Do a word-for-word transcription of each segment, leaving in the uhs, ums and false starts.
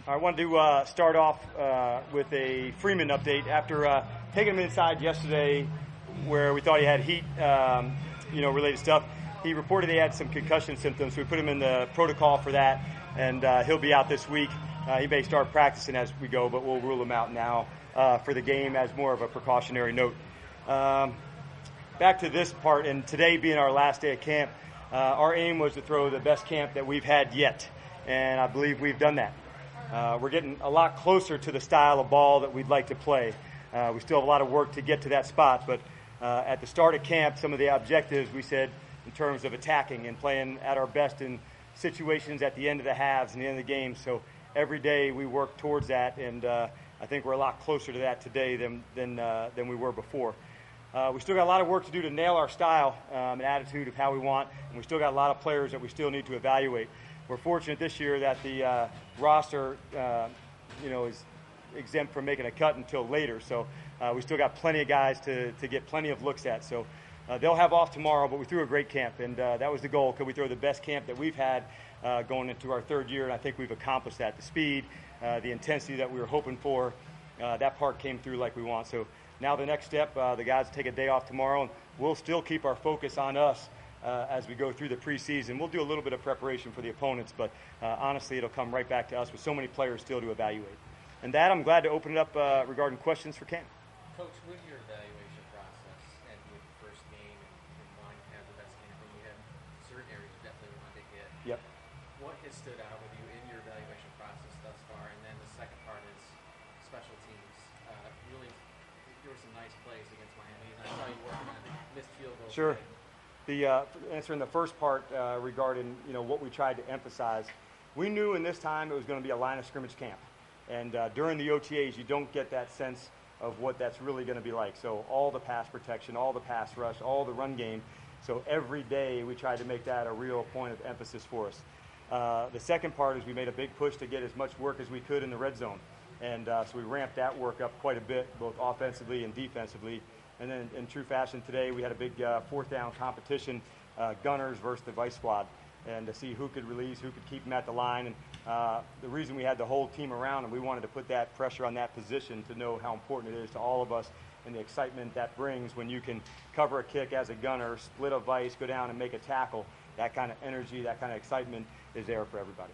I wanted to uh, start off uh, with a Freeman update. After uh, taking him inside yesterday where we thought he had heat, um, you know, related stuff, he reported he had some concussion symptoms, so we put him in the protocol for that, and uh, he'll be out this week. Uh, he may start practicing as we go, but we'll rule him out now uh, for the game as more of a precautionary note. Um, back to this part, and today being our last day of camp, uh, our aim was to throw the best camp that we've had yet, and I believe we've done that. Uh, we're getting a lot closer to the style of ball that we'd like to play. Uh, we still have a lot of work to get to that spot, but uh, at the start of camp, some of the objectives we said in terms of attacking and playing at our best in situations at the end of the halves and the end of the game. So every day we work towards that, and uh, I think we're a lot closer to that today than than uh, than we were before. Uh, we still got a lot of work to do to nail our style um, and attitude of how we want, and we still got a lot of players that we still need to evaluate. We're fortunate this year that the uh, roster, uh, you know, is exempt from making a cut until later. So uh, we still got plenty of guys to, to get plenty of looks at. So uh, they'll have off tomorrow, but we threw a great camp, and uh, that was the goal. Could we throw the best camp that we've had uh, going into our third year? And I think we've accomplished that. The speed, uh, the intensity that we were hoping for, uh, that part came through like we want. So now the next step, uh, the guys take a day off tomorrow, and we'll still keep our focus on us Uh, as we go through the preseason. We'll do a little bit of preparation for the opponents, but uh, honestly, it'll come right back to us with so many players still to evaluate. And that, I'm glad to open it up uh, regarding questions for Cam. Coach, with your evaluation process and with the first game and, and wanting to have the best game, and you have certain areas you definitely wanted to hit. Yep. What has stood out with you in your evaluation process thus far? And then the second part is special teams. Uh, really, there were some nice plays against Miami, and I saw you working on missed field goals. Sure. The uh, answering the first part uh, regarding you know what we tried to emphasize, we knew in this time it was going to be a line of scrimmage camp, and uh, during the O T As you don't get that sense of what that's really going to be like. So all the pass protection, all the pass rush, all the run game. So every day we tried to make that a real point of emphasis for us. Uh, the second part is we made a big push to get as much work as we could in the red zone, and uh, so we ramped that work up quite a bit, both offensively and defensively. And then in true fashion today, we had a big uh, fourth down competition, uh, gunners versus the vice squad, and to see who could release, who could keep them at the line. And uh, the reason we had the whole team around, and we wanted to put that pressure on that position to know how important it is to all of us and the excitement that brings when you can cover a kick as a gunner, split a vice, go down and make a tackle. That kind of energy, that kind of excitement is there for everybody.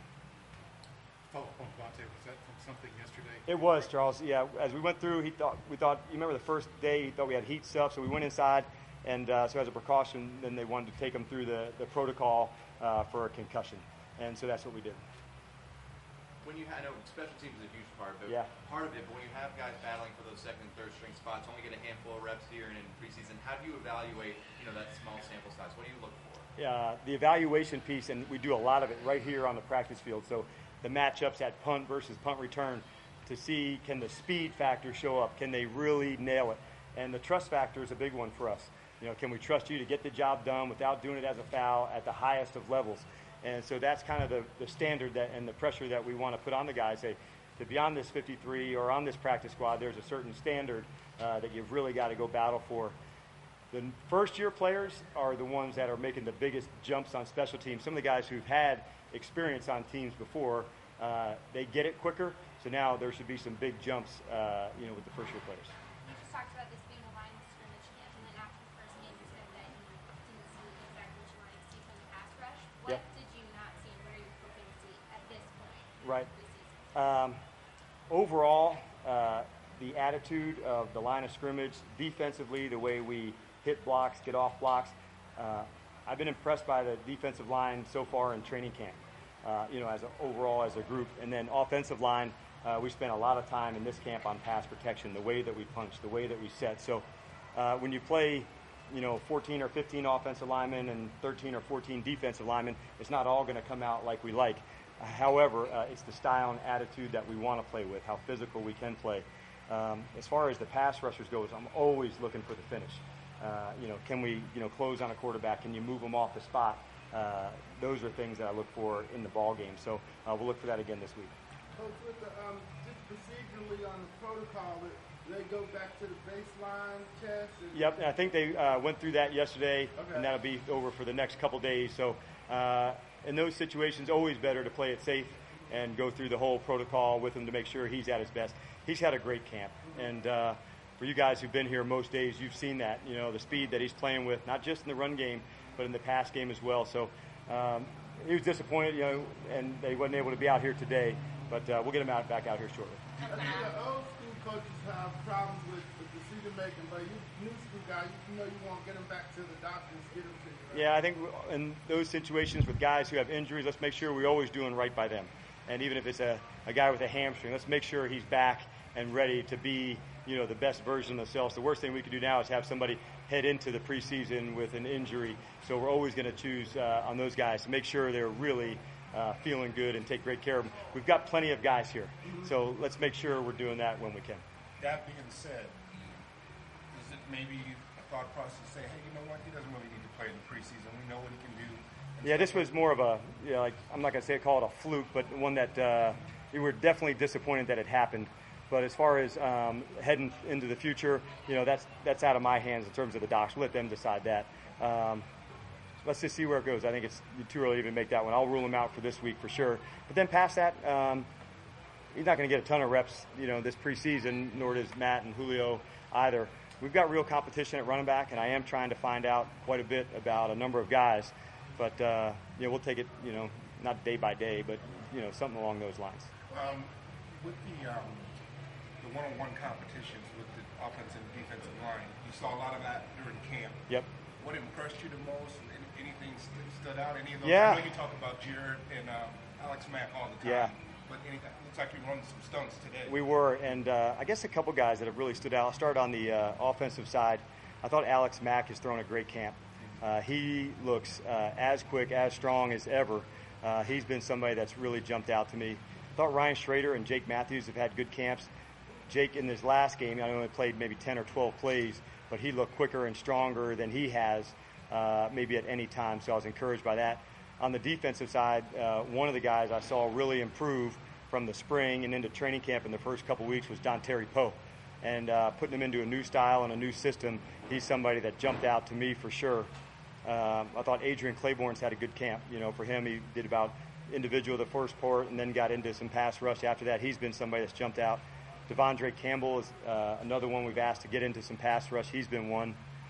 Follow up on Vontae, was that from something yesterday? It was, Charles. Yeah, as we went through, he thought we thought. You remember the first day, he thought we had heat stuff, so we went inside, and uh, so as a precaution, then they wanted to take him through the, the protocol uh, for a concussion, and so that's what we did. When you had, I know special teams is a huge part, but yeah. part of it. But when you have guys battling for those second and third string spots, only get a handful of reps here and in preseason. How do you evaluate, you know, that small sample size? What do you look for? Yeah, the evaluation piece, and we do a lot of it right here on the practice field. So the matchups at punt versus punt return, to see can the speed factor show up, can they really nail it, and the trust factor is a big one for us. You know, can we trust you to get the job done without doing it as a foul at the highest of levels? And so that's kind of the, the standard that and the pressure that we want to put on the guys. Say, to be on this fifty-three or on this practice squad, there's a certain standard uh, that you've really got to go battle for. The first-year players are the ones that are making the biggest jumps on special teams. Some of the guys who've had experience on teams before, uh, they get it quicker. So now there should be some big jumps, uh, you know, with the first-year players. You just talked about this being a line of scrimmage camp, and then after the first game, you said that you didn't see exactly what you wanted to see from the pass rush. What yep. did you not see, and what are you hoping to see at this point? Right. Um, overall, uh, the attitude of the line of scrimmage, defensively, the way we hit blocks, get off blocks. Uh, I've been impressed by the defensive line so far in training camp. Uh, you know, as a, overall as a group, and then offensive line, uh, we spent a lot of time in this camp on pass protection, the way that we punch, the way that we set. So uh, when you play, you know, fourteen or fifteen offensive linemen and thirteen or fourteen defensive linemen, it's not all going to come out like we like. Uh, however, uh, it's the style and attitude that we want to play with, how physical we can play. Um, as far as the pass rushers goes, I'm always looking for the finish. Uh, you know, can we, you know, close on a quarterback? Can you move them off the spot? Uh, those are things that I look for in the ball game. So uh, we'll look for that again this week. Coach, with the, um, just procedurally on the protocol, they go back to the baseline test? And yep, and I think they uh, went through that yesterday, okay. and that'll be over for the next couple days. So uh, in those situations, always better to play it safe and go through the whole protocol with him to make sure he's at his best. He's had a great camp, and uh, for you guys who've been here most days, you've seen that, you know, the speed that he's playing with, not just in the run game, but in the pass game as well. So um, he was disappointed, you know, and that he wasn't able to be out here today, but uh, we'll get him out back out here shortly. I think the old school coaches have problems with, with decision making, but you new school guy, you, you know you want to get them back to the doctors, get them to you. Right? Yeah, I think in those situations with guys who have injuries, let's make sure we're always doing right by them. And even if it's a, a guy with a hamstring, let's make sure he's back and ready to be, you know, the best version of themselves. The worst thing we could do now is have somebody head into the preseason with an injury. So we're always going to choose uh, on those guys to make sure they're really uh, feeling good and take great care of them. We've got plenty of guys here, so let's make sure we're doing that when we can. That being said, is it maybe a thought process to say, hey, you know what, he doesn't really need to play in the preseason. We know what he can do. Yeah, this was more of a, you know, like, I'm not going to say call it a fluke, but one that uh, we were definitely disappointed that it happened. But as far as um, heading into the future, you know, that's that's out of my hands in terms of the docs. Let them decide that. Um, let's just see where it goes. I think it's too early to even make that one. I'll rule him out for this week for sure. But then past that, um, he's not going to get a ton of reps, you know, this preseason, nor does Matt and Julio either. We've got real competition at running back, and I am trying to find out quite a bit about a number of guys. But, uh, you know, we'll take it, you know, not day by day, but, you know, something along those lines. Um, with the um, the one-on-one competitions with the offensive and defensive line, you saw a lot of that during camp. Yep. What impressed you the most? Any, anything st- stood out? Any of those? Yeah. I know you talk about Jared and um, Alex Mack all the time. Yeah. But anything, looks like you run some stunts today. We were, and uh, I guess a couple guys that have really stood out. I'll start on the uh, offensive side. I thought Alex Mack has thrown a great camp. Uh, he looks uh, as quick, as strong as ever. Uh, he's been somebody that's really jumped out to me. I thought Ryan Schrader and Jake Matthews have had good camps. Jake, in his last game, I only played maybe ten or twelve plays, but he looked quicker and stronger than he has uh, maybe at any time, so I was encouraged by that. On the defensive side, uh, one of the guys I saw really improve from the spring and into training camp in the first couple weeks was Don Terry Poe. And uh, putting him into a new style and a new system, he's somebody that jumped out to me for sure. Um, I thought Adrian Claiborne's had a good camp. You know, for him, he did about individual the first part and then got into some pass rush after that. He's been somebody that's jumped out. Devondre Campbell is uh, another one we've asked to get into some pass rush. He's been one.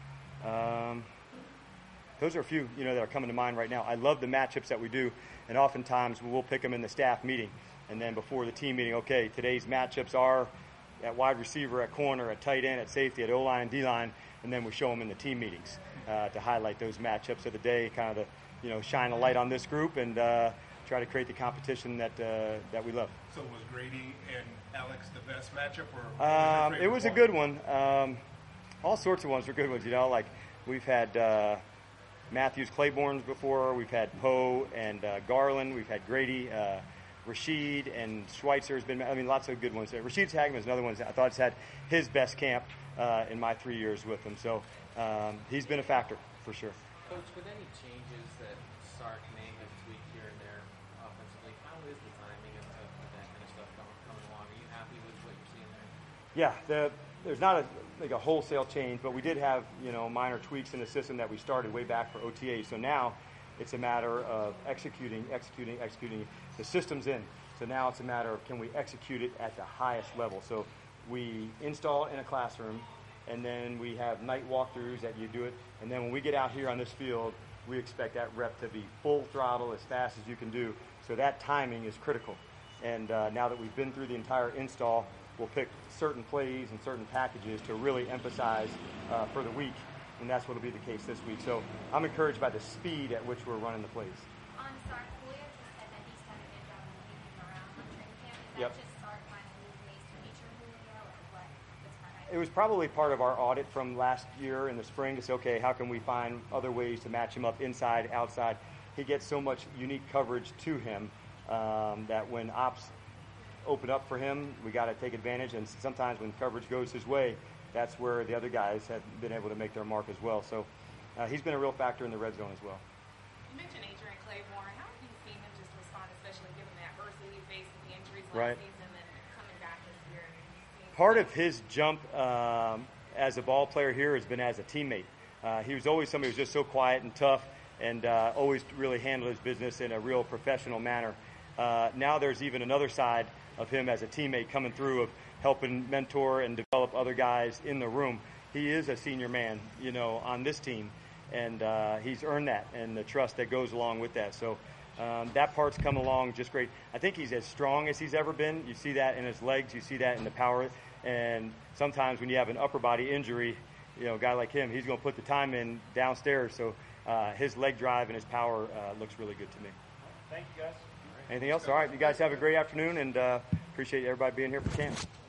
Um, those are a few, you know, that are coming to mind right now. I love the matchups that we do, and oftentimes we'll pick them in the staff meeting. And then before the team meeting, okay, today's matchups are at wide receiver, at corner, at tight end, at safety, at O-line and D-line, and then we show them in the team meetings uh, to highlight those matchups of the day, kind of the, you know, shine a light on this group and uh, try to create the competition that uh, that we love. So was Grady and Alex the best matchup, or? Um, it was a good one. Um, all sorts of ones were good ones, you know, like we've had uh, Matthews Claiborne's before, we've had Poe and uh, Garland, we've had Grady, uh, Rashid and Schweitzer has been, I mean, lots of good ones. Rashid Hagman is another one that I thought has had his best camp uh, in my three years with him. So um, he's been a factor for sure. Coach, with any changes that Sark may have tweaked here and there offensively, how is the timing of, of, of that kind of stuff coming, coming along? Are you happy with what you're seeing there? Yeah, the, there's not a, like a wholesale change, but we did have, you know, minor tweaks in the system that we started way back for O T A. So now it's a matter of executing, executing, executing. The system's in. So now it's a matter of can we execute it at the highest level. So we install in a classroom, and then we have night walkthroughs that you do it. And then when we get out here on this field, we expect that rep to be full throttle as fast as you can do. So that timing is critical. And uh, now that we've been through the entire install, we'll pick certain plays and certain packages to really emphasize uh, for the week. And that's what will be the case this week. So I'm encouraged by the speed at which we're running the plays. On Sark, Julio just said that he's done a good job of moving him around on training camp. Is Yep. that just Sark finding new ways to feature Julio, or what? What's behind It was probably part of our audit from last year in the spring to say, okay, how can we find other ways to match him up inside, outside? He gets so much unique coverage to him um, that when ops open up for him, we got to take advantage. And sometimes when coverage goes his way, that's where the other guys have been able to make their mark as well. So uh, he's been a real factor in the red zone as well. You mentioned Adrian Claiborne. How have you seen him just respond, especially given the adversity he faced with the injuries last Right. season and coming back this year? And Part of his jump um, as a ball player here has been as a teammate. Uh, he was always somebody who was just so quiet and tough and uh, always really handled his business in a real professional manner. uh, now there's even another side of him as a teammate coming through of helping mentor and develop other guys in the room. He is a senior man, you know, on this team, and uh, he's earned that and the trust that goes along with that. So um, that part's come along just great. I think he's as strong as he's ever been. You see that in his legs. You see that in the power. And sometimes when you have an upper body injury, you know, a guy like him, he's going to put the time in downstairs. So uh, his leg drive and his power uh, looks really good to me. Thank you, guys. Anything else? All right. You guys have a great afternoon, and uh, appreciate everybody being here for camp.